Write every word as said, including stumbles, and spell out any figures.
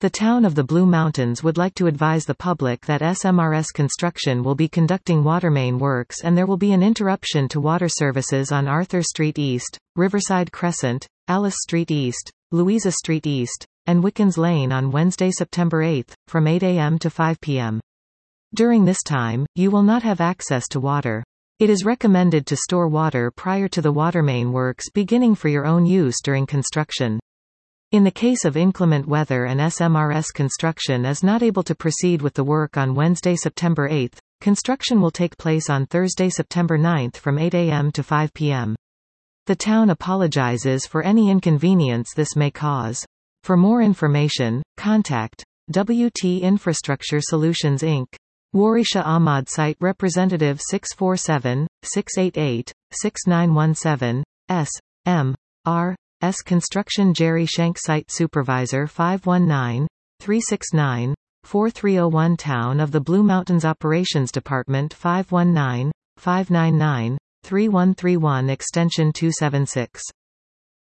The town of the Blue Mountains would like to advise the public that S M R S Construction will be conducting watermain works and there will be an interruption to water services on Arthur Street East, Riverside Crescent, Alice Street East, Louisa Street East, and Wickens Lane on Wednesday, September eighth, from eight a m to five p m During this time, you will not have access to water. It is recommended to store water prior to the watermain works beginning for your own use during construction. In the case of inclement weather and S M R S Construction is not able to proceed with the work on Wednesday, September eighth, construction will take place on Thursday, September ninth from eight a m to five p m The town apologizes for any inconvenience this may cause. For more information, contact W T Infrastructure Solutions Incorporated. Warisha Ahmad Site Representative six four seven, six eight eight, six nine one seven, S. M. R. S. Construction Jerry Shank Site Supervisor five one nine, three six nine, four three zero one Town of the Blue Mountains Operations Department five one nine, five nine nine, three one three one Extension two seven six.